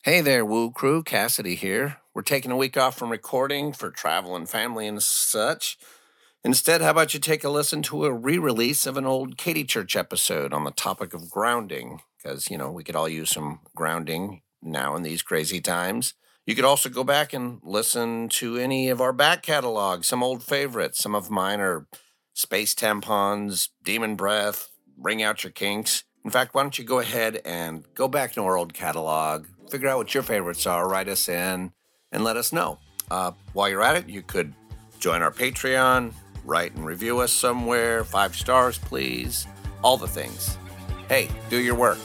Hey there, Woo Crew. Cassidy here. We're taking a week off from recording for travel and family and such. Instead, how about you take a listen to a re-release of an old Katie Church episode on the topic of grounding? Because, we could all use some grounding now in these crazy times. You could also go back and listen to any of our back catalog, some old favorites. Some of mine are Space Tampons, Demon Breath, Ring Out Your Kinks. In fact, why don't you go ahead and go back to our old catalog, figure out what your favorites are, write us in, and let us know. While you're at it, you could join our Patreon, write and review us somewhere, 5 stars, please, all the things. Hey, do your work.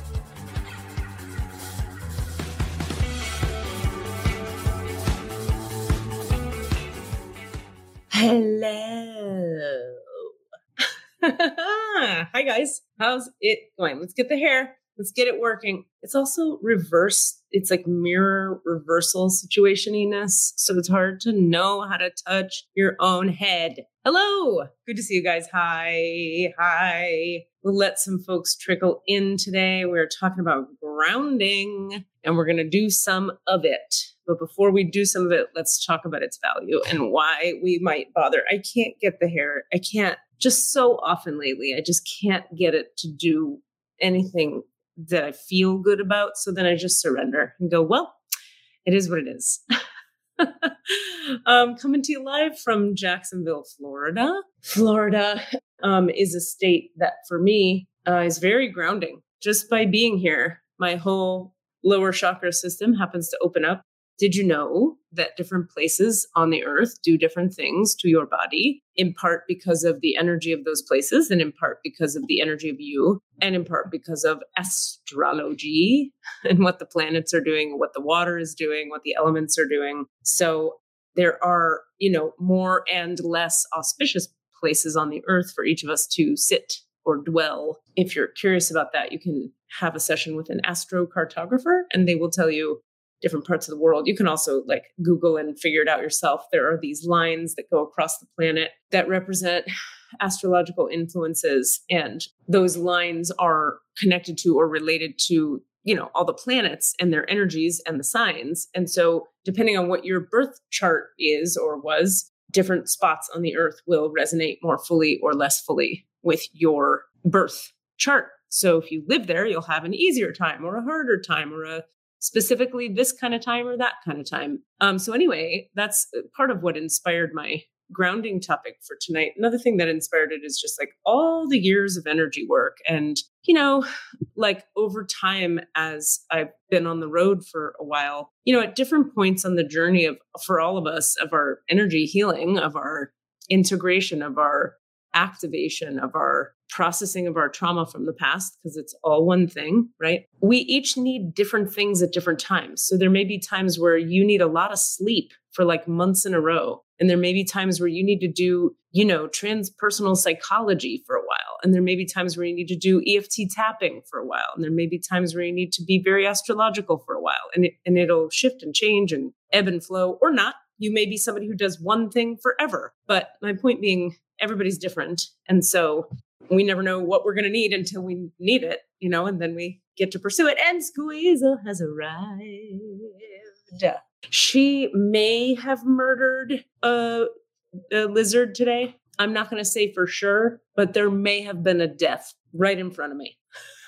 Hello. Hi, guys. How's it going? Let's get the hair. Let's get it working. It's also reverse. It's like mirror reversal situationiness. So it's hard to know how to touch your own head. Hello. Good to see you guys. Hi. We'll let some folks trickle in today. We're talking about grounding and we're going to do some of it. But before we do some of it, let's talk about its value and why we might bother. I can't get the hair. I can't just so often lately. I just can't get it to do anything that I feel good about. So then I just surrender and go, well, it is what it is. Coming to you live from Jacksonville, Florida. Florida is a state that for me is very grounding. Just by being here, my whole lower chakra system happens to open up. Did you know that different places on the earth do different things to your body, in part because of the energy of those places, and in part because of the energy of you, and in part because of astrology and what the planets are doing, what the water is doing, what the elements are doing. So there are, more and less auspicious places on the earth for each of us to sit or dwell. If you're curious about that, you can have a session with an astrocartographer and they will tell you different parts of the world. You can also Google and figure it out yourself. There are these lines that go across the planet that represent astrological influences. And those lines are connected to or related to, all the planets and their energies and the signs. And so depending on what your birth chart is or was, different spots on the earth will resonate more fully or less fully with your birth chart. So if you live there, you'll have an easier time or a harder time or a specifically this kind of time or that kind of time. So anyway, that's part of what inspired my grounding topic for tonight. Another thing that inspired it is just all the years of energy work. And, over time, as I've been on the road for a while, at different points on the journey for all of us, of our energy healing, of our integration, of our activation, of our processing of our trauma from the past, because it's all one thing, right? We each need different things at different times. So there may be times where you need a lot of sleep for months in a row. And there may be times where you need to do, transpersonal psychology for a while. And there may be times where you need to do EFT tapping for a while. And there may be times where you need to be very astrological for a while. And it'll shift and change and ebb and flow or not. You may be somebody who does one thing forever. But my point being, everybody's different. And so we never know what we're going to need until we need it, and then we get to pursue it. And Squeezer has arrived. She may have murdered a lizard today. I'm not going to say for sure, but there may have been a death right in front of me.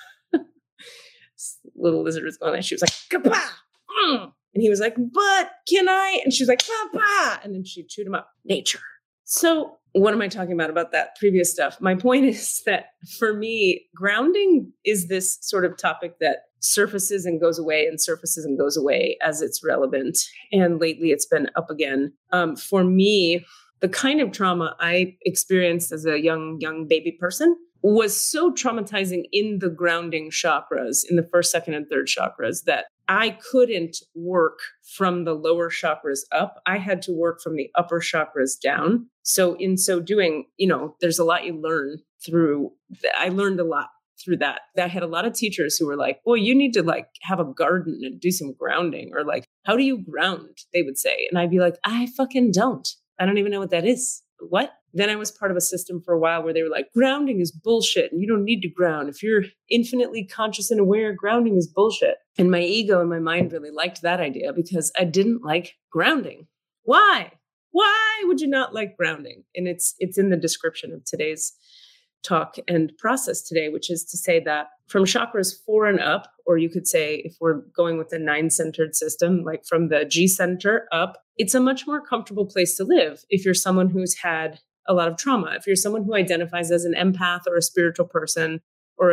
This little lizard was going, and she was like, "Kapah!" And he was like, "But can I?" And she was like, "Kapah!" And then she chewed him up. Nature. So what am I talking about that previous stuff? My point is that for me, grounding is this sort of topic that surfaces and goes away and surfaces and goes away as it's relevant. And lately it's been up again. For me, the kind of trauma I experienced as a young baby person was so traumatizing in the grounding chakras, in the first, second, and third chakras, that I couldn't work from the lower chakras up. I had to work from the upper chakras down. So in so doing, there's a lot you learn through. I learned a lot through that. I had a lot of teachers who were like, "Well, you need to have a garden and do some grounding," or "How do you ground?" They would say. And I'd be like, "I fucking don't. I don't even know what that is." "What?" Then I was part of a system for a while where they were like, grounding is bullshit and you don't need to ground. If you're infinitely conscious and aware, grounding is bullshit. And my ego and my mind really liked that idea because I didn't like grounding. Why? Why would you not like grounding? And it's in the description of today's talk and process today, which is to say that from chakras 4 and up, or you could say if we're going with the 9-centered system, like from the G center up, it's a much more comfortable place to live if you're someone who's had a lot of trauma. If you're someone who identifies as an empath or a spiritual person or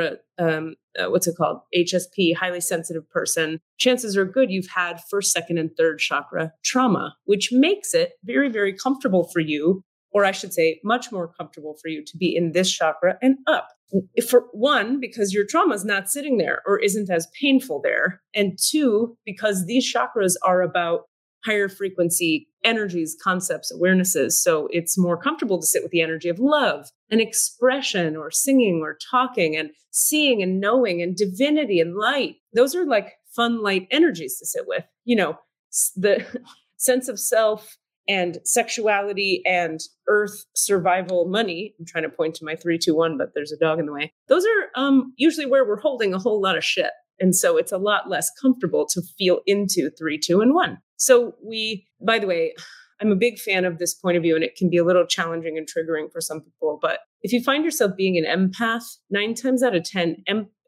what's it called? HSP, highly sensitive person, chances are good you've had first, second, and third chakra trauma, which makes it very, very comfortable for you, or I should say much more comfortable for you to be in this chakra and up. For one, because your trauma is not sitting there or isn't as painful there. And two, because these chakras are about higher frequency energies, concepts, awarenesses. So it's more comfortable to sit with the energy of love and expression or singing or talking and seeing and knowing and divinity and light. Those are like fun, light energies to sit with. You know, the sense of self and sexuality and earth, survival, money. I'm trying to point to my 3-2-1, but there's a dog in the way. Those are usually where we're holding a whole lot of shit. And so it's a lot less comfortable to feel into 3, 2, and 1. So by the way, I'm a big fan of this point of view, and it can be a little challenging and triggering for some people. But if you find yourself being an empath, 9 times out of 10,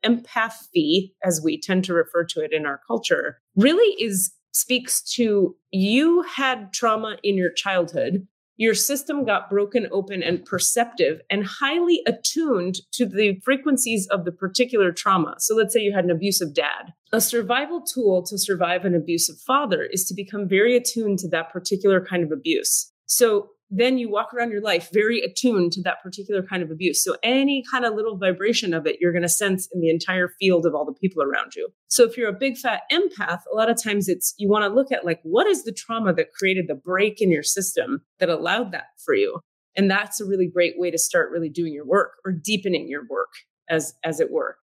empathy, as we tend to refer to it in our culture, really speaks to you had trauma in your childhood. Your system got broken open and perceptive and highly attuned to the frequencies of the particular trauma. So let's say you had an abusive dad. A survival tool to survive an abusive father is to become very attuned to that particular kind of abuse. So then you walk around your life very attuned to that particular kind of abuse. So any kind of little vibration of it, you're going to sense in the entire field of all the people around you. So if you're a big fat empath, a lot of times you want to look at like, what is the trauma that created the break in your system that allowed that for you? And that's a really great way to start really doing your work or deepening your work as it were.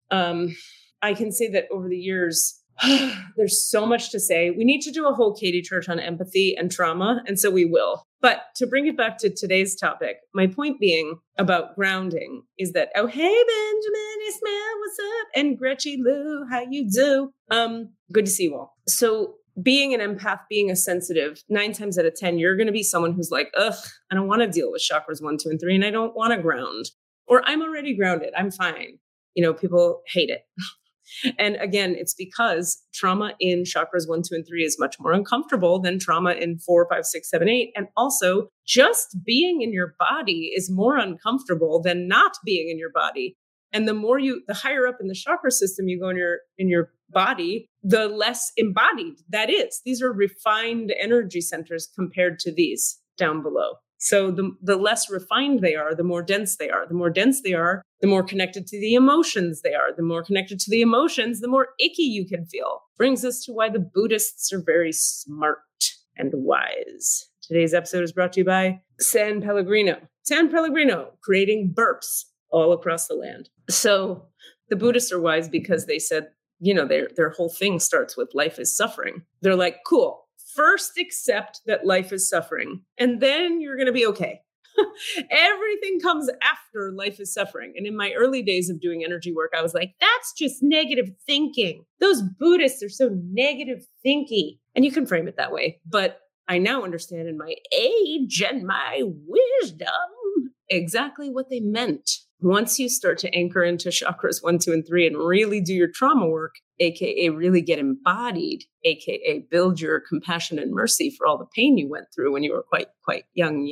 I can say that over the years, there's so much to say. We need to do a whole Katie Church on empathy and trauma. And so we will. But to bring it back to today's topic, my point being about grounding is that, oh, hey, Benjamin Ismail, what's up? And Gretchen Lou, how you do? Good to see you all. So being an empath, being a sensitive, 9 times out of 10, you're going to be someone who's like, ugh, I don't want to deal with chakras 1, 2, and 3, and I don't want to ground. Or I'm already grounded. I'm fine. You know, people hate it. And again, it's because trauma in chakras 1, 2, and 3 is much more uncomfortable than trauma in 4, 5, 6, 7, 8. And also just being in your body is more uncomfortable than not being in your body. And the higher up in the chakra system you go in your body, the less embodied that is. These are refined energy centers compared to these down below. So the less refined they are, the more dense they are. The more dense they are, the more connected to the emotions they are. The more connected to the emotions, the more icky you can feel. Brings us to why the Buddhists are very smart and wise. Today's episode is brought to you by San Pellegrino. San Pellegrino, creating burps all across the land. So the Buddhists are wise because they said, you know, their whole thing starts with life is suffering. They're like, cool. First, accept that life is suffering, and then you're going to be okay. Everything comes after life is suffering. And in my early days of doing energy work, I was like, that's just negative thinking. Those Buddhists are so negative thinky. And you can frame it that way. But I now understand in my age and my wisdom exactly what they meant. Once you start to anchor into chakras 1, 2, and 3 and really do your trauma work, AKA really get embodied, AKA build your compassion and mercy for all the pain you went through when you were quite young,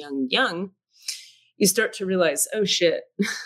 you start to realize, oh shit,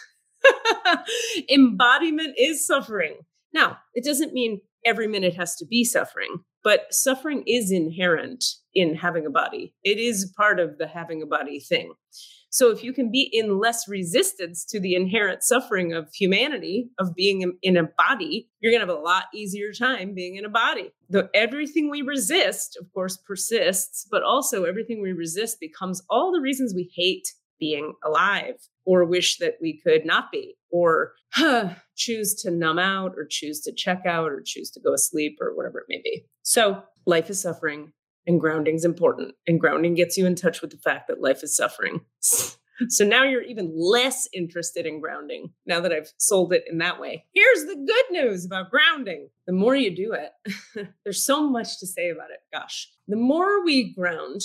embodiment is suffering. Now, it doesn't mean every minute has to be suffering, but suffering is inherent in having a body. It is part of the having a body thing. So if you can be in less resistance to the inherent suffering of humanity, of being in a body, you're going to have a lot easier time being in a body. Everything we resist, of course, persists, but also everything we resist becomes all the reasons we hate being alive or wish that we could not be, or choose to numb out or choose to check out or choose to go asleep or whatever it may be. So life is suffering. And grounding is important. And grounding gets you in touch with the fact that life is suffering. So now you're even less interested in grounding now that I've sold it in that way. Here's the good news about grounding. The more you do it, there's so much to say about it. Gosh, the more we ground,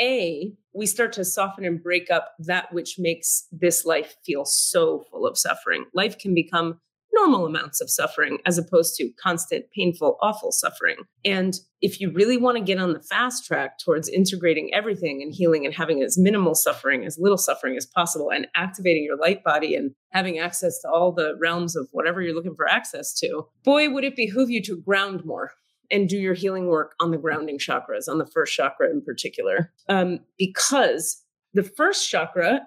we start to soften and break up that which makes this life feel so full of suffering. Life can become normal amounts of suffering as opposed to constant, painful, awful suffering. And if you really want to get on the fast track towards integrating everything and healing and having as minimal suffering, as little suffering as possible, and activating your light body and having access to all the realms of whatever you're looking for access to, boy, would it behoove you to ground more and do your healing work on the grounding chakras, on the first chakra in particular. Because the first chakra,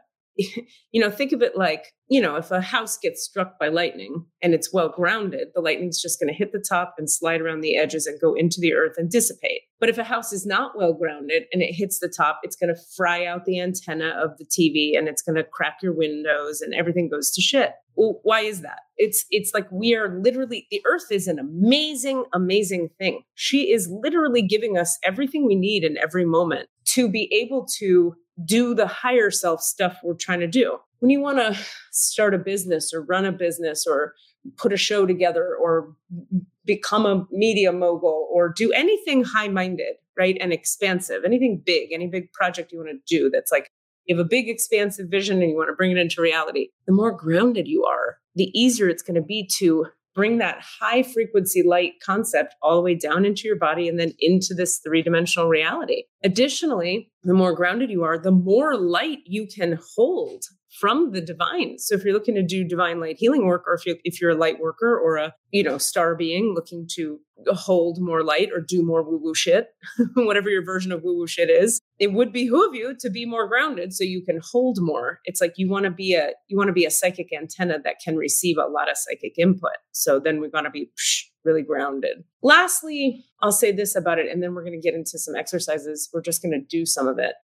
think of it like, if a house gets struck by lightning and it's well grounded, the lightning's just going to hit the top and slide around the edges and go into the earth and dissipate. But if a house is not well grounded and it hits the top, it's going to fry out the antenna of the TV and it's going to crack your windows and everything goes to shit. Well, why is that? It's like we are literally, the earth is an amazing, amazing thing. She is literally giving us everything we need in every moment to be able to do the higher self stuff we're trying to do. When you want to start a business or run a business or put a show together or become a media mogul or do anything high-minded, right, and expansive, anything big, any big project you want to do that's like you have a big expansive vision and you want to bring it into reality, the more grounded you are, the easier it's going to be to bring that high frequency light concept all the way down into your body and then into this three-dimensional reality. Additionally, the more grounded you are, the more light you can hold from the divine. So if you're looking to do divine light healing work, or if you're a light worker or a star being looking to hold more light or do more woo-woo shit, whatever your version of woo-woo shit is, it would behoove you to be more grounded so you can hold more. It's like you want to be a psychic antenna that can receive a lot of psychic input. So then we're going to be really grounded. Lastly, I'll say this about it, and then we're going to get into some exercises. We're just going to do some of it.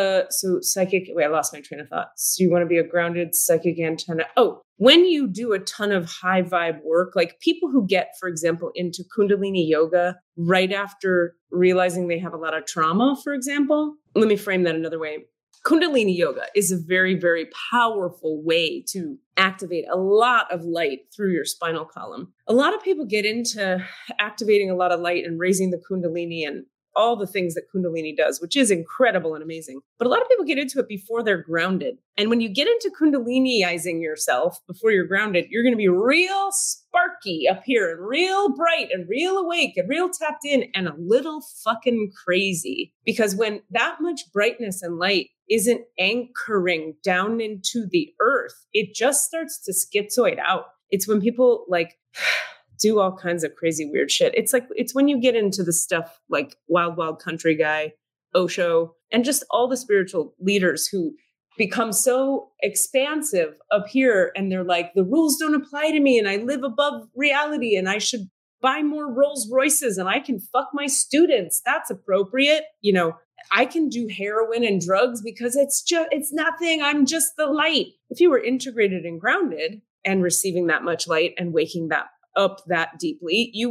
I lost my train of thought. So you want to be a grounded psychic antenna. When you do a ton of high vibe work, like people who get, for example, into Kundalini yoga right after realizing they have a lot of trauma, for example, let me frame that another way. Kundalini yoga is a very, very powerful way to activate a lot of light through your spinal column. A lot of people get into activating a lot of light and raising the Kundalini and all the things that Kundalini does, which is incredible and amazing. But a lot of people get into it before they're grounded. And when you get into Kundaliniizing yourself before you're grounded, you're going to be real sparky up here and real bright and real awake and real tapped in and a little fucking crazy. Because when that much brightness and light isn't anchoring down into the earth, it just starts to schizoid out. It's when people do all kinds of crazy weird shit. It's when you get into the stuff like Wild Wild Country Guy, Osho, and just all the spiritual leaders who become so expansive up here. And they're like, the rules don't apply to me and I live above reality and I should buy more Rolls Royces and I can fuck my students. That's appropriate. I can do heroin and drugs because it's nothing. I'm just the light. If you were integrated and grounded and receiving that much light and waking that up that deeply, you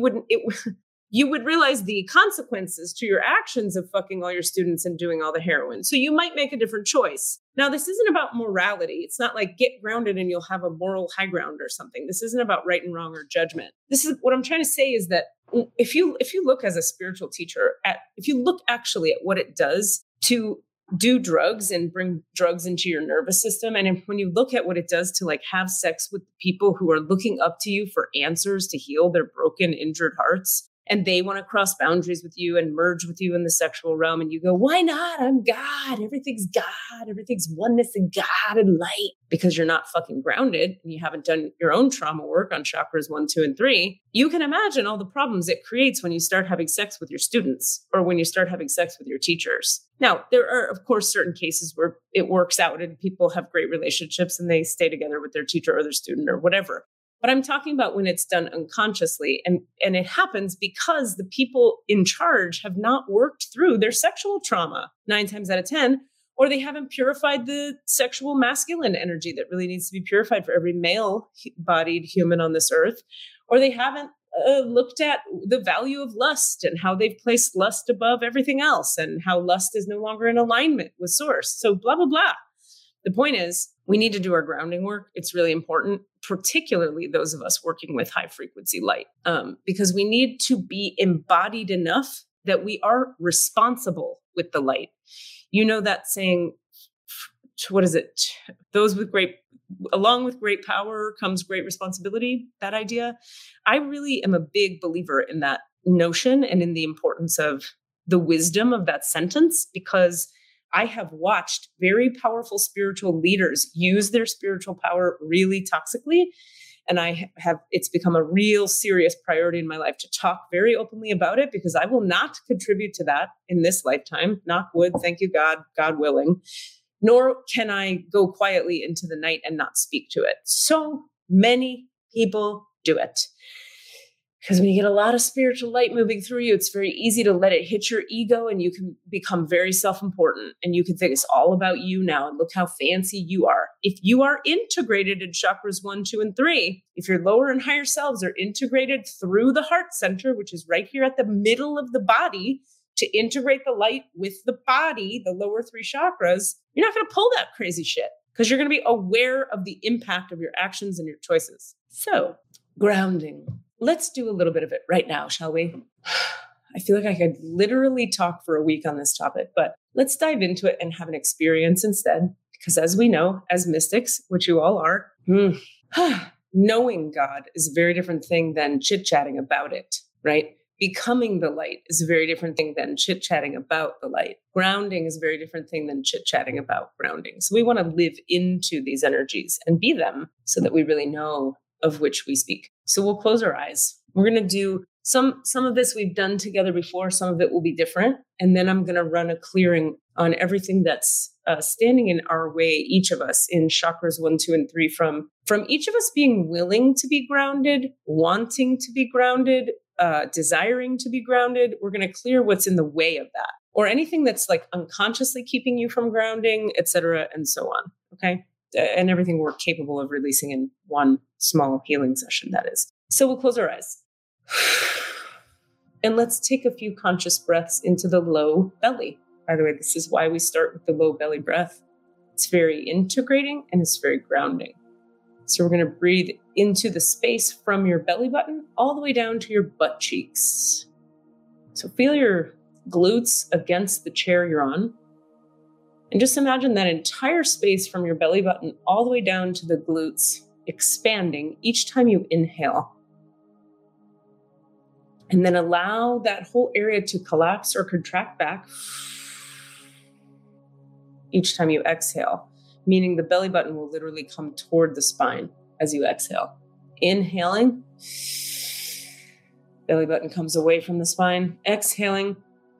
would realize the consequences to your actions of fucking all your students and doing all the heroin. So you might make a different choice. Now, this isn't about morality. It's not like get grounded and you'll have a moral high ground or something. This isn't about right and wrong or judgment. This is what I'm trying to say is that if you look as a spiritual teacher if you look actually at what it does to do drugs and bring drugs into your nervous system. And when you look at what it does to have sex with people who are looking up to you for answers to heal their broken, injured hearts, and they want to cross boundaries with you and merge with you in the sexual realm. And you go, why not? I'm God. Everything's God. Everything's oneness and God and light. Because you're not fucking grounded and you haven't done your own trauma work on chakras 1, 2, and 3. You can imagine all the problems it creates when you start having sex with your students or when you start having sex with your teachers. Now, there are, of course, certain cases where it works out and people have great relationships and they stay together with their teacher or their student or whatever. But I'm talking about when it's done unconsciously. And it happens because the people in charge have not worked through their sexual trauma 9 times out of 10, or they haven't purified the sexual masculine energy that really needs to be purified for every male-bodied human on this earth, or they haven't looked at the value of lust and how they've placed lust above everything else and how lust is no longer in alignment with source. So blah, blah, blah. The point is, we need to do our grounding work. It's really important, particularly those of us working with high frequency light, because we need to be embodied enough that we are responsible with the light. You know that saying, what is it? Along with great power comes great responsibility, that idea. I really am a big believer in that notion and in the importance of the wisdom of that sentence, because I have watched very powerful spiritual leaders use their spiritual power really toxically. And it's become a real serious priority in my life to talk very openly about it, because I will not contribute to that in this lifetime. Knock wood, thank you, God, God willing. Nor can I go quietly into the night and not speak to it. So many people do it. Because when you get a lot of spiritual light moving through you, it's very easy to let it hit your ego, and you can become very self-important, and you can think it's all about you now and look how fancy you are. If you are integrated in chakras 1, 2, and 3, if your lower and higher selves are integrated through the heart center, which is right here at the middle of the body, to integrate the light with the body, the lower 3 chakras, you're not going to pull that crazy shit, because you're going to be aware of the impact of your actions and your choices. So, grounding. Let's do a little bit of it right now, shall we? I feel like I could literally talk for a week on this topic, but let's dive into it and have an experience instead. Because as we know, as mystics, which you all are, knowing God is a very different thing than chit-chatting about it, right? Becoming the light is a very different thing than chit-chatting about the light. Grounding is a very different thing than chit-chatting about grounding. So we want to live into these energies and be them so that we really know of which we speak. So we'll close our eyes. We're going to do some of this we've done together before. Some of it will be different. And then I'm going to run a clearing on everything that's standing in our way, each of us in chakras 1, 2, and 3, from each of us being willing to be grounded, wanting to be grounded, desiring to be grounded. We're going to clear what's in the way of that, or anything that's like unconsciously keeping you from grounding, et cetera, and so on. Okay. And everything we're capable of releasing in one small healing session, that is. So we'll close our eyes. And let's take a few conscious breaths into the low belly. By the way, this is why we start with the low belly breath. It's very integrating and it's very grounding. So we're going to breathe into the space from your belly button all the way down to your butt cheeks. So feel your glutes against the chair you're on. And just imagine that entire space from your belly button all the way down to the glutes expanding each time you inhale. And then allow that whole area to collapse or contract back each time you exhale, meaning the belly button will literally come toward the spine as you exhale. Inhaling, belly button comes away from the spine. Exhaling,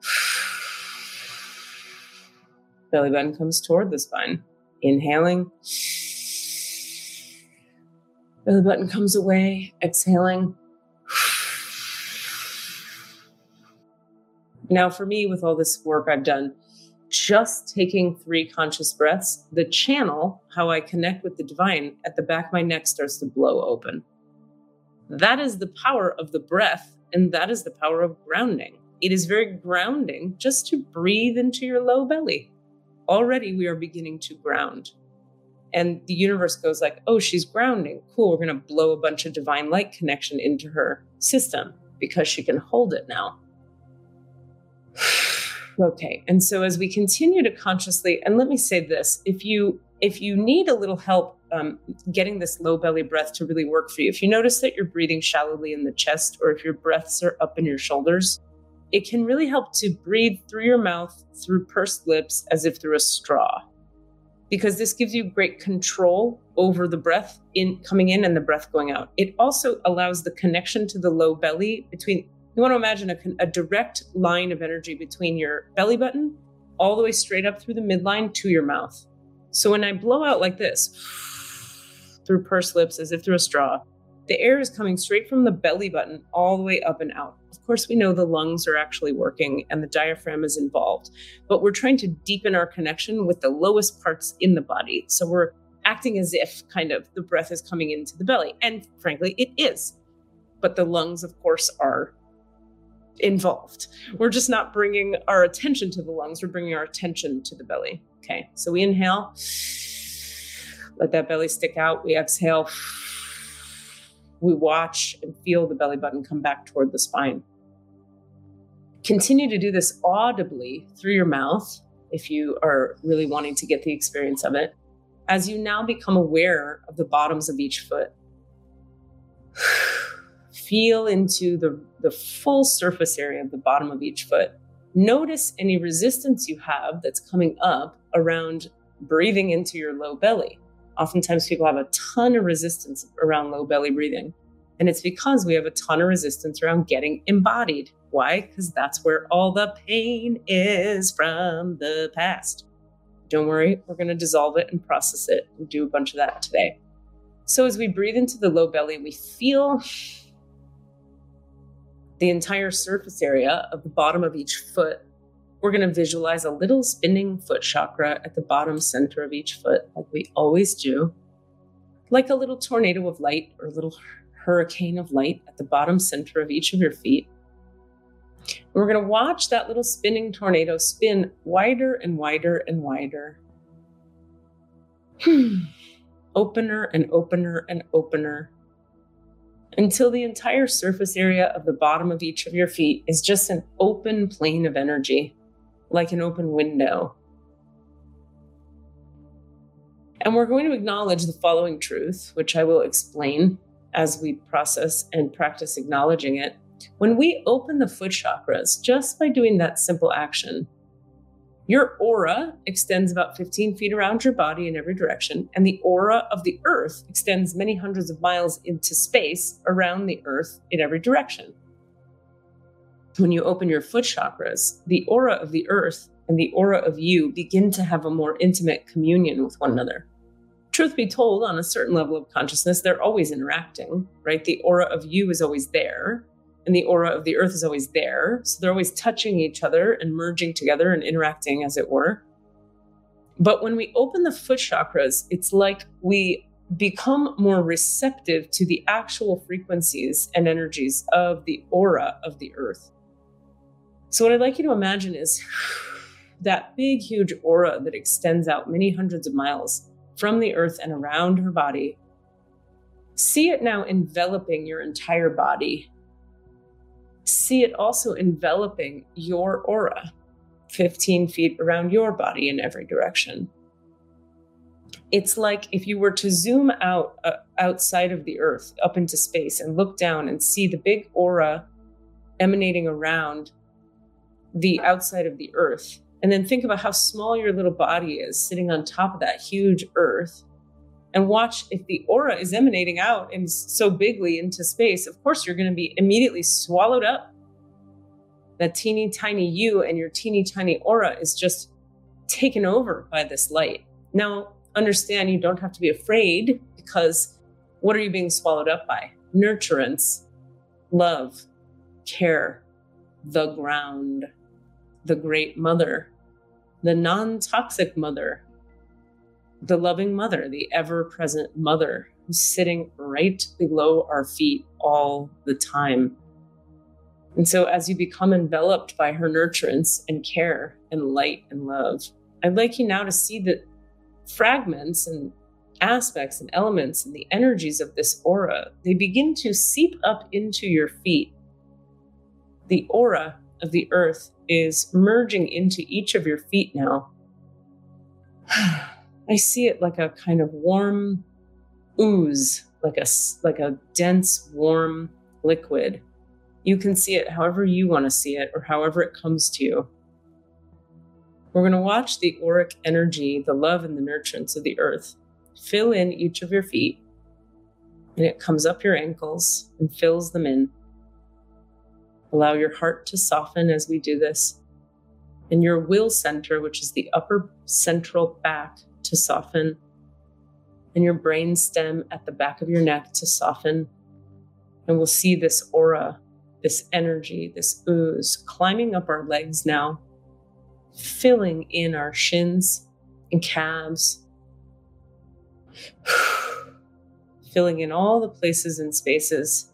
belly button comes toward the spine. Inhaling, belly button comes away. Exhaling. Now, for me, with all this work I've done, just taking 3 conscious breaths, the channel, how I connect with the divine at the back of my neck starts to blow open. That is the power of the breath, and that is the power of grounding. It is very grounding just to breathe into your low belly. Already we are beginning to ground. And the universe goes like, oh, she's grounding. Cool, we're going to blow a bunch of divine light connection into her system because she can hold it now. Okay, and so as we continue to consciously, and let me say this, if you need a little help getting this low belly breath to really work for you, if you notice that you're breathing shallowly in the chest, or if your breaths are up in your shoulders, it can really help to breathe through your mouth, through pursed lips, as if through a straw, because this gives you great control over the breath coming in and the breath going out. It also allows the connection to the low belly between. You want to imagine a direct line of energy between your belly button all the way straight up through the midline to your mouth. So when I blow out like this, through pursed lips, as if through a straw, the air is coming straight from the belly button all the way up and out. Of course, we know the lungs are actually working and the diaphragm is involved, but we're trying to deepen our connection with the lowest parts in the body. So we're acting as if kind of the breath is coming into the belly. And frankly, it is. But the lungs, of course, are involved. We're just not bringing our attention to the lungs. We're bringing our attention to the belly. Okay, so we inhale. Let that belly stick out. We exhale. We watch and feel the belly button come back toward the spine. Continue to do this audibly through your mouth if you are really wanting to get the experience of it, as you now become aware of the bottoms of each foot. Feel into the full surface area of the bottom of each foot. Notice any resistance you have that's coming up around breathing into your low belly. Oftentimes people have a ton of resistance around low belly breathing. And it's because we have a ton of resistance around getting embodied. Why? Because that's where all the pain is from the past. Don't worry, we're going to dissolve it and process it and do a bunch of that today. So as we breathe into the low belly, we feel the entire surface area of the bottom of each foot. We're going to visualize a little spinning foot chakra at the bottom center of each foot, like we always do, like a little tornado of light or a little hurricane of light at the bottom center of each of your feet. And we're going to watch that little spinning tornado spin wider and wider and wider. Opener and opener and opener, until the entire surface area of the bottom of each of your feet is just an open plane of energy, like an open window. And we're going to acknowledge the following truth, which I will explain as we process and practice acknowledging it. When we open the foot chakras, just by doing that simple action, your aura extends about 15 feet around your body in every direction, and the aura of the earth extends many hundreds of miles into space around the earth in every direction. When you open your foot chakras, the aura of the earth and the aura of you begin to have a more intimate communion with one another. Truth be told, on a certain level of consciousness, they're always interacting, right? The aura of you is always there, and the aura of the earth is always there. So they're always touching each other and merging together and interacting, as it were. But when we open the foot chakras, it's like we become more receptive to the actual frequencies and energies of the aura of the earth. So what I'd like you to imagine is that big, huge aura that extends out many hundreds of miles from the earth and around her body. See it now enveloping your entire body. See it also enveloping your aura, 15 feet around your body in every direction. It's like if you were to zoom out outside of the earth, up into space, and look down and see the big aura emanating around the outside of the earth. And then think about how small your little body is sitting on top of that huge earth. And watch if the aura is emanating out and so bigly into space. Of course, you're going to be immediately swallowed up. That teeny tiny you and your teeny tiny aura is just taken over by this light. Now, understand you don't have to be afraid, because what are you being swallowed up by? Nurturance, love, care, the ground, the great mother, the non-toxic mother, the loving mother, the ever-present mother who's sitting right below our feet all the time. And so as you become enveloped by her nurturance and care and light and love, I'd like you now to see the fragments and aspects and elements and the energies of this aura. They begin to seep up into your feet. The aura of the earth is merging into each of your feet now. I see it like a kind of warm ooze, like a dense, warm liquid. You can see it however you want to see it, or however it comes to you. We're going to watch the auric energy, the love and the nurturance of the earth, fill in each of your feet, and it comes up your ankles and fills them in. Allow your heart to soften as we do this, and your will center, which is the upper central back, to soften, and your brain stem at the back of your neck to soften. And we'll see this aura, this energy, this ooze climbing up our legs now, filling in our shins and calves, filling in all the places and spaces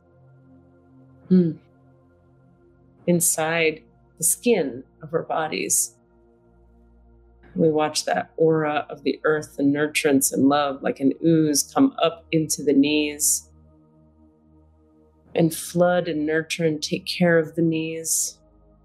inside the skin of our bodies. We watch that aura of the earth and nurturance and love like an ooze come up into the knees and flood and nurture and take care of the knees.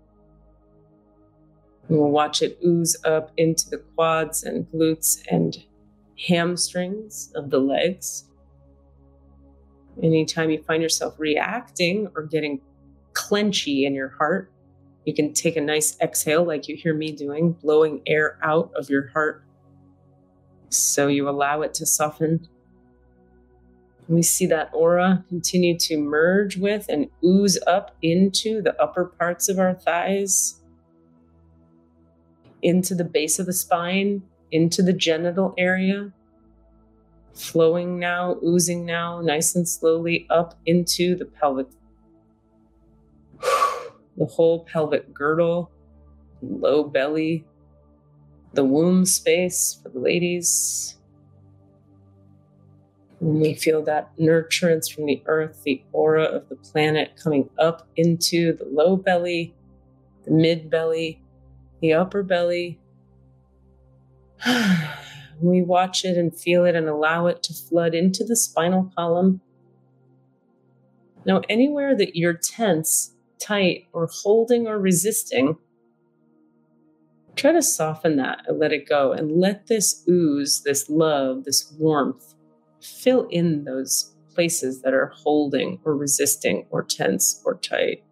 And we'll watch it ooze up into the quads and glutes and hamstrings of the legs. Anytime you find yourself reacting or getting clenchy in your heart, you can take a nice exhale like you hear me doing, blowing air out of your heart so you allow it to soften. We see that aura continue to merge with and ooze up into the upper parts of our thighs, into the base of the spine, into the genital area, flowing now, oozing now, nice and slowly up into the pelvic, the whole pelvic girdle, low belly, the womb space for the ladies. When we feel that nurturance from the earth, the aura of the planet coming up into the low belly, the mid belly, the upper belly. We watch it and feel it and allow it to flood into the spinal column. Now, anywhere that you're tense, tight, or holding or resisting, try to soften that and let it go and let this ooze, this love, this warmth fill in those places that are holding or resisting or tense or tight.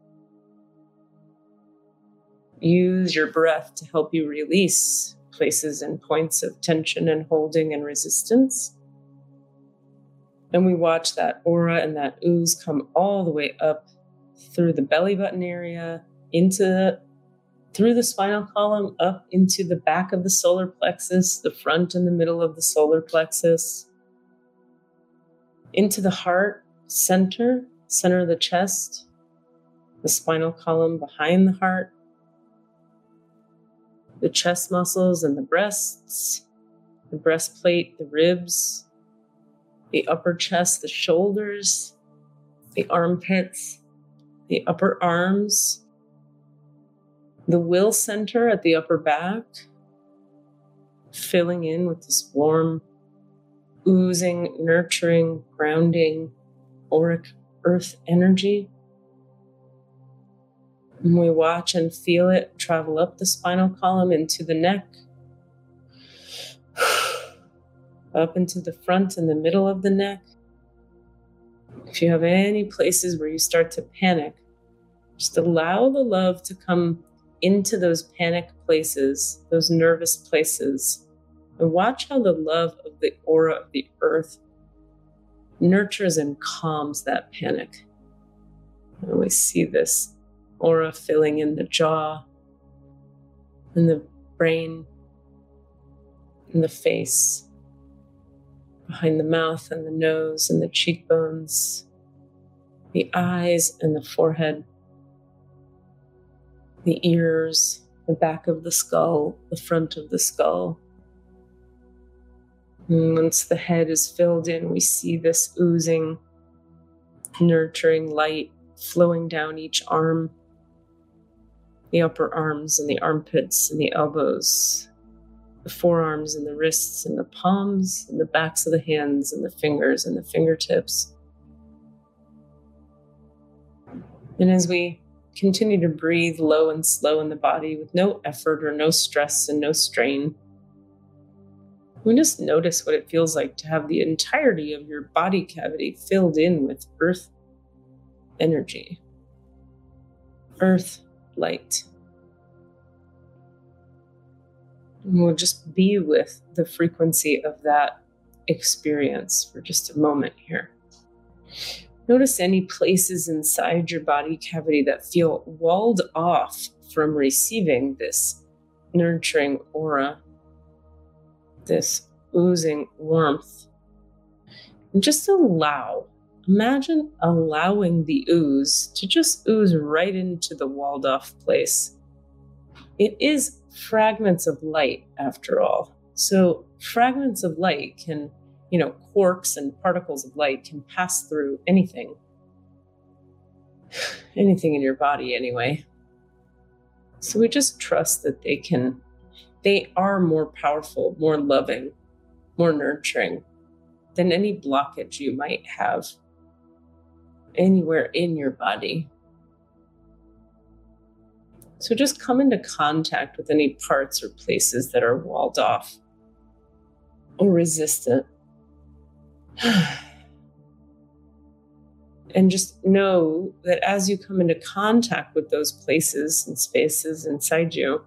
Use your breath to help you release places and points of tension and holding and resistance. And we watch that aura and that ooze come all the way up through the belly button area, through the spinal column, up into the back of the solar plexus, the front and the middle of the solar plexus, into the heart, center of the chest, the spinal column behind the heart, the chest muscles and the breasts, the breastplate, the ribs, the upper chest, the shoulders, the armpits, the upper arms, the will center at the upper back, filling in with this warm, oozing, nurturing, grounding, auric earth energy. And we watch and feel it travel up the spinal column into the neck, up into the front and the middle of the neck. If you have any places where you start to panic, just allow the love to come into those panic places, those nervous places, and watch how the love of the aura of the earth nurtures and calms that panic. And we see this aura filling in the jaw, and the brain, and the face, behind the mouth and the nose and the cheekbones, the eyes and the forehead, the ears, the back of the skull, the front of the skull. And once the head is filled in, we see this oozing, nurturing light flowing down each arm, the upper arms and the armpits and the elbows, the forearms and the wrists and the palms and the backs of the hands and the fingers and the fingertips. And as we continue to breathe low and slow in the body with no effort or no stress and no strain, we just notice what it feels like to have the entirety of your body cavity filled in with earth energy, earth light. And we'll just be with the frequency of that experience for just a moment here. Notice any places inside your body cavity that feel walled off from receiving this nurturing aura, this oozing warmth. And just imagine allowing the ooze to just ooze right into the walled off place. It is fragments of light, after all. So fragments of light can, quarks and particles of light can pass through anything in your body anyway. So we just trust that they can They are more powerful, more loving, more nurturing than any blockage you might have anywhere in your body. So just come into contact with any parts or places that are walled off or resistant. And just know that as you come into contact with those places and spaces inside you,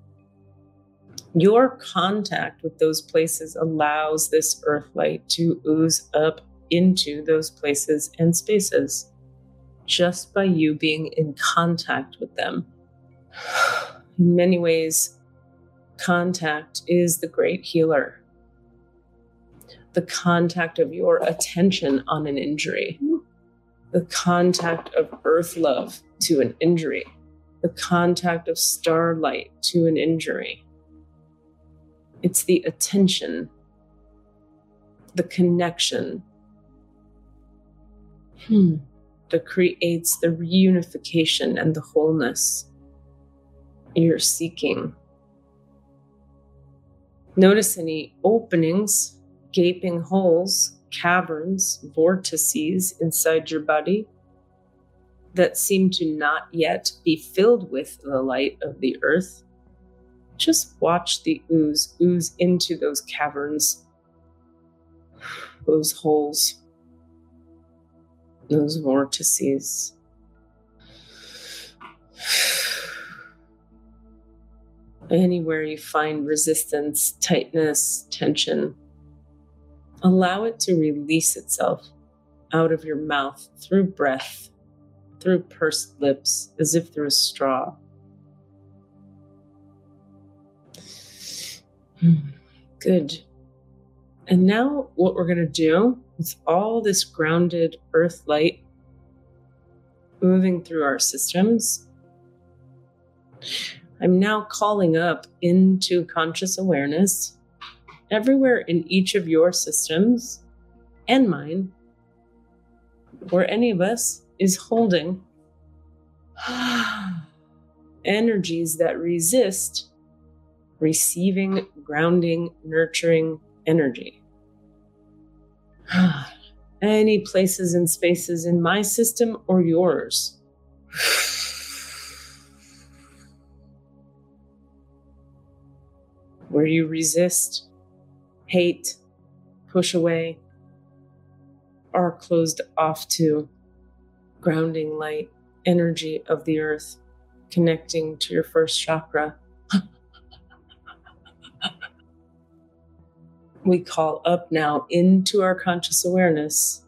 your contact with those places allows this earth light to ooze up into those places and spaces just by you being in contact with them. In many ways, contact is the great healer. The contact of your attention on an injury, the contact of earth love to an injury, the contact of starlight to an injury. It's the attention, the connection that creates the reunification and the wholeness you're seeking. Notice any openings, gaping holes, caverns, vortices inside your body that seem to not yet be filled with the light of the earth. Just watch the ooze into those caverns, those holes, those vortices. Anywhere you find resistance, tightness, tension, allow it to release itself out of your mouth through breath, through pursed lips, as if through a straw. Good. And now what we're going to do with all this grounded earth light moving through our systems, I'm now calling up into conscious awareness everywhere in each of your systems and mine, where any of us is holding energies that resist receiving, grounding, nurturing energy. Any places and spaces in my system or yours. Where you resist, hate, push away, are closed off to grounding light, energy of the earth, connecting to your first chakra. We call up now into our conscious awareness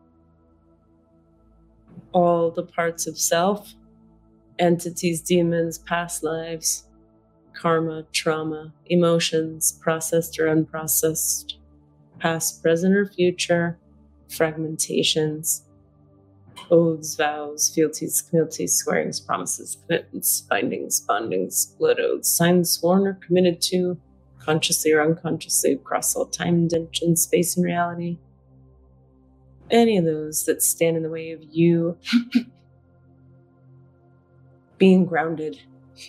all the parts of self, entities, demons, past lives, karma, trauma, emotions, processed or unprocessed, past, present, or future, fragmentations, oaths, vows, fealties, communities, swearings, promises, commitments, bindings, bondings, blood oaths, signs sworn or committed to, consciously or unconsciously, across all time, dimension, space, and reality. Any of those that stand in the way of you being grounded,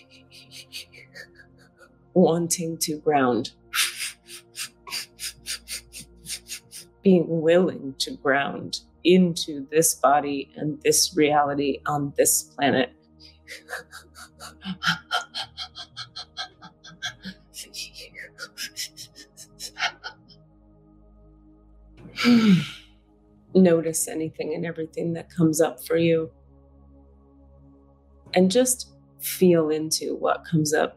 wanting to ground, being willing to ground into this body and this reality on this planet. Notice anything and everything that comes up for you. And just feel into what comes up.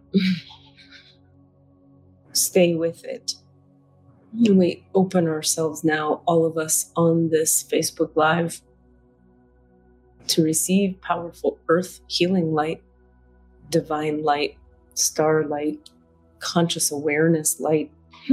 Stay with it. We open ourselves now, all of us on this Facebook Live, to receive powerful earth healing light, divine light, star light, conscious awareness light.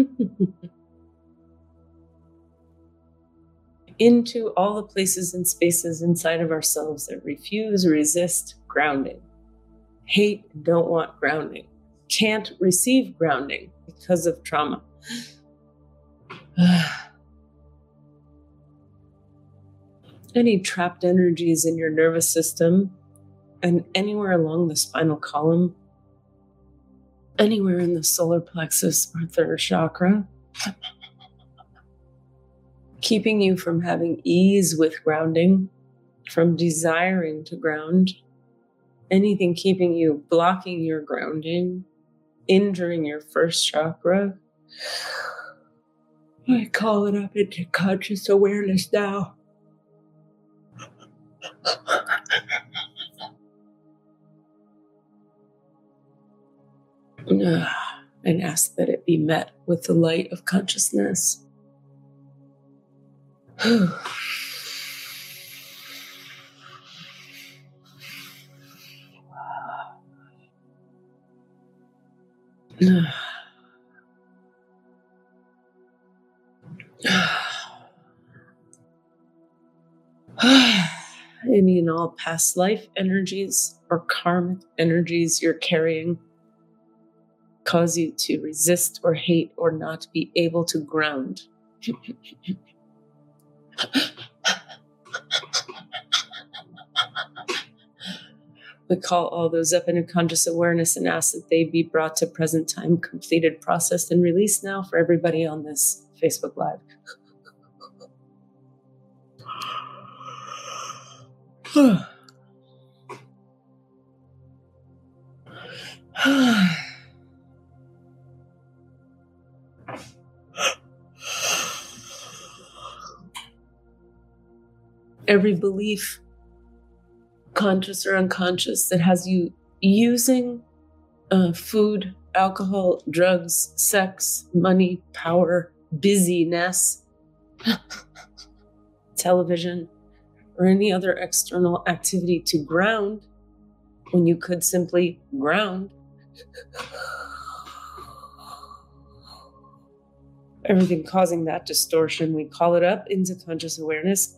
Into all the places and spaces inside of ourselves that refuse, resist grounding, hate, and don't want grounding, can't receive grounding because of trauma. Any trapped energies in your nervous system and anywhere along the spinal column, anywhere in the solar plexus or third chakra, keeping you from having ease with grounding, from desiring to ground, anything keeping you, blocking your grounding, injuring your first chakra. I call it up into conscious awareness now. And ask that it be met with the light of consciousness. Any and all past life energies or karmic energies you're carrying cause you to resist or hate or not be able to ground. We call all those up into conscious awareness and ask that they be brought to present time, completed, processed, and released now for everybody on this Facebook Live. Every belief, conscious or unconscious, that has you using food, alcohol, drugs, sex, money, power, busyness, television, or any other external activity to ground when you could simply ground. Everything causing that distortion, we call it up into conscious awareness.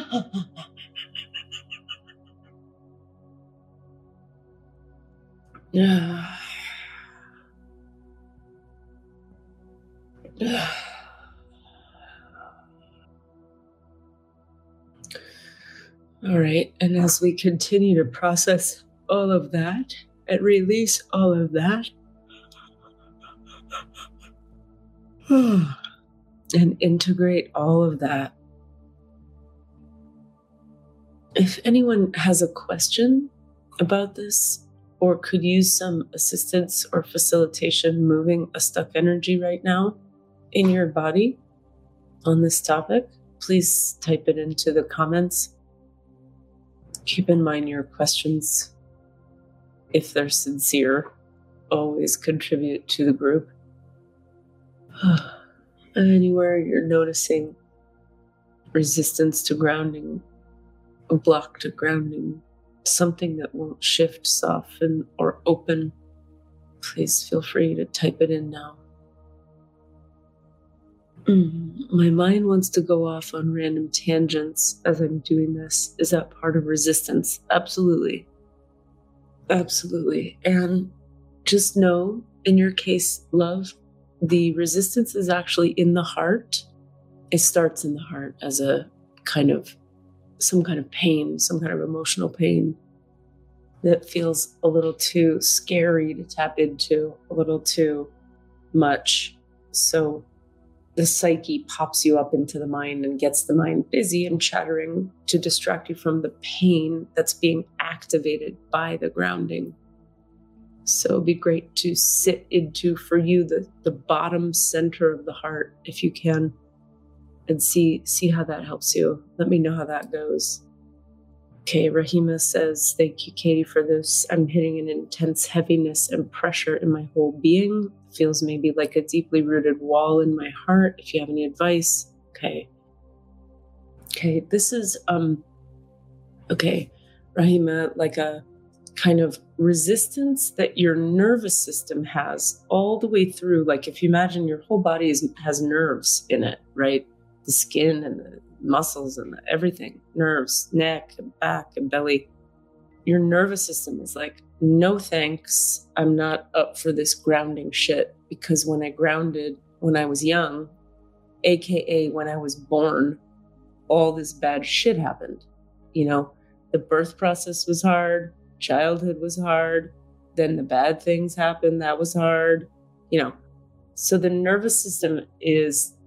All right, and as we continue to process all of that and release all of that, and integrate all of that. If anyone has a question about this or could use some assistance or facilitation moving a stuck energy right now in your body on this topic, please type it into the comments. Keep in mind your questions, if they're sincere, always contribute to the group. Anywhere you're noticing resistance to grounding, a block to grounding, something that won't shift, soften, or open, please feel free to type it in now. My mind wants to go off on random tangents as I'm doing this. Is that part of resistance? Absolutely. Absolutely. And just know, in your case, love, the resistance is actually in the heart. It starts in the heart as a kind of, some kind of pain, some kind of emotional pain that feels a little too scary to tap into, a little too much. So the psyche pops you up into the mind and gets the mind busy and chattering to distract you from the pain that's being activated by the grounding. So it'd be great to sit into, for you, the bottom center of the heart, if you can, and see how that helps you. Let me know how that goes. Okay, Rahima says, thank you, Katie, for this. I'm hitting an intense heaviness and pressure in my whole being. Feels maybe like a deeply rooted wall in my heart. If you have any advice. Okay, this is, Rahima, like a kind of resistance that your nervous system has all the way through. Like if you imagine your whole body has nerves in it, right? The skin and the muscles and everything, nerves, neck and back and belly. Your nervous system is like, no thanks, I'm not up for this grounding shit. Because when I grounded when I was young, AKA when I was born, all this bad shit happened. You know, the birth process was hard, childhood was hard, then the bad things happened. That was hard. So the nervous system is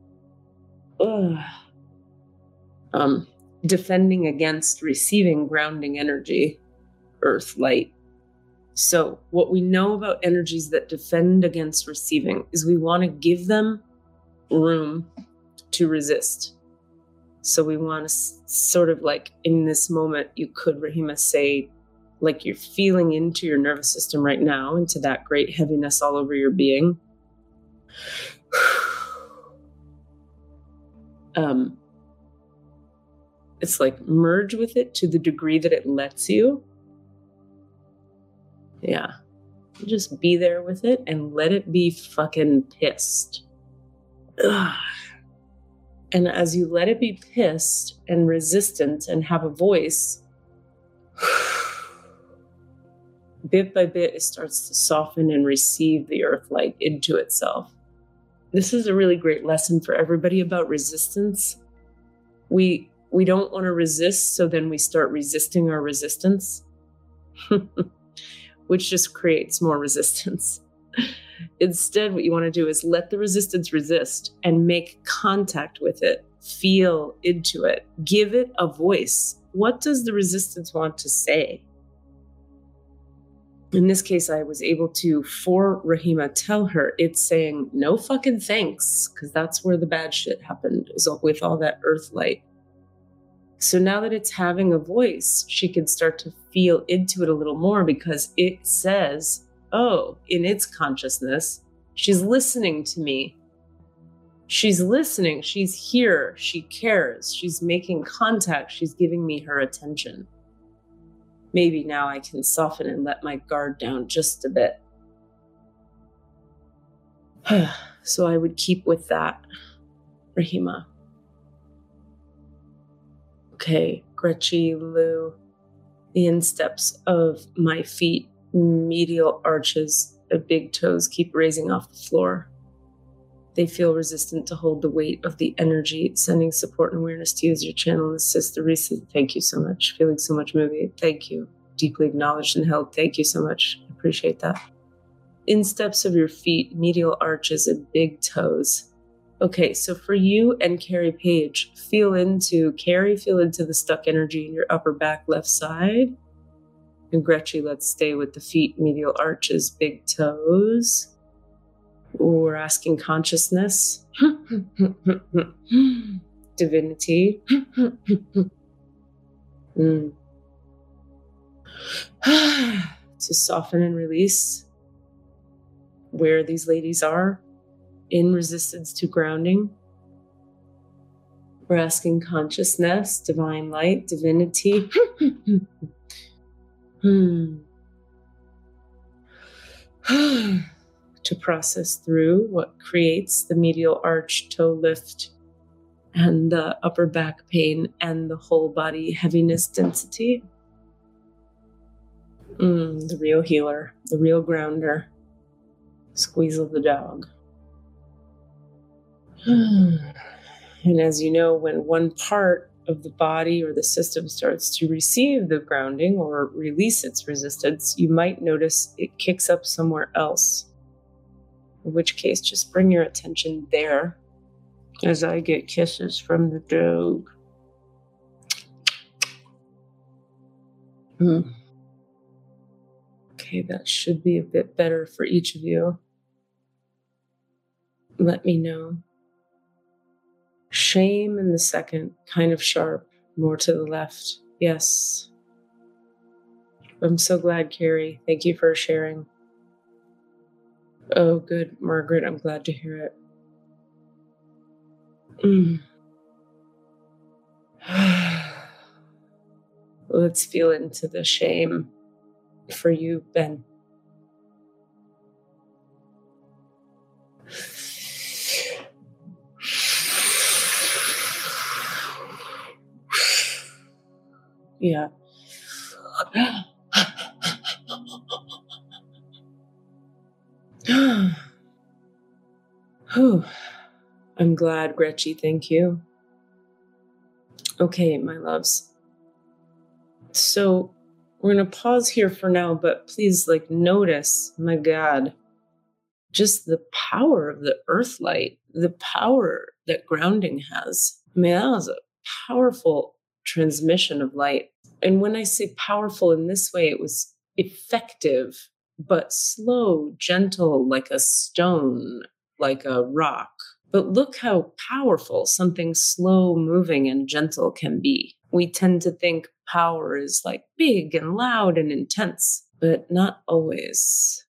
defending against receiving grounding energy, earth, light. So what we know about energies that defend against receiving is we want to give them room to resist. So we want to sort of like in this moment, you could, Rahima, say, like you're feeling into your nervous system right now, into that great heaviness all over your being. It's like merge with it to the degree that it lets you. Yeah. Just be there with it and let it be fucking pissed. Ugh. And as you let it be pissed and resistant and have a voice, bit by bit, it starts to soften and receive the earth light into itself. This is a really great lesson for everybody about resistance. We don't want to resist, so then we start resisting our resistance, which just creates more resistance. Instead, what you want to do is let the resistance resist and make contact with it, feel into it, give it a voice. What does the resistance want to say? In this case, I was able to, for Rahima, tell her it's saying no fucking thanks, because that's where the bad shit happened, is with all that earth light. So now that it's having a voice, she can start to feel into it a little more, because it says, oh, in its consciousness, she's listening to me. She's listening. She's here. She cares. She's making contact. She's giving me her attention. Maybe now I can soften and let my guard down just a bit. So I would keep with that, Rahima. Okay, Gretchi, Lou, the insteps of my feet, medial arches, the big toes keep raising off the floor. They feel resistant to hold the weight of the energy, sending support and awareness to you as your channel and assist the reset. Thank you so much. Feeling so much movie. Thank you. Deeply acknowledged and held. Thank you so much. Appreciate that. Insteps of your feet, medial arches, and big toes. Okay, so for you and Carrie Page, feel into the stuck energy in your upper back left side. And Gretchen, let's stay with the feet, medial arches, big toes. We're asking consciousness, divinity, to soften and release where these ladies are in resistance to grounding. We're asking consciousness, divine light, divinity. To process through what creates the medial arch, toe lift, and the upper back pain and the whole body heaviness density. The real healer, the real grounder. Squeezle the dog. And as you know, when one part of the body or the system starts to receive the grounding or release its resistance, you might notice it kicks up somewhere else. In which case, just bring your attention there as I get kisses from the dog. Okay, that should be a bit better for each of you. Let me know. Shame in the second, kind of sharp, more to the left. Yes. I'm so glad, Carrie. Thank you for sharing. Oh, good, Margaret. I'm glad to hear it. Let's feel into the shame for you, Ben. Yeah. I'm glad, Gretchen. Thank you. Okay, my loves. So We're going to pause here for now, but please notice, my God, just the power of the earth light, the power that grounding has. I mean, that was a powerful transmission of light. And when I say powerful in this way, it was effective, but slow, gentle, like a stone, like a rock. But look how powerful something slow moving and gentle can be. We tend to think power is big and loud and intense, but not always.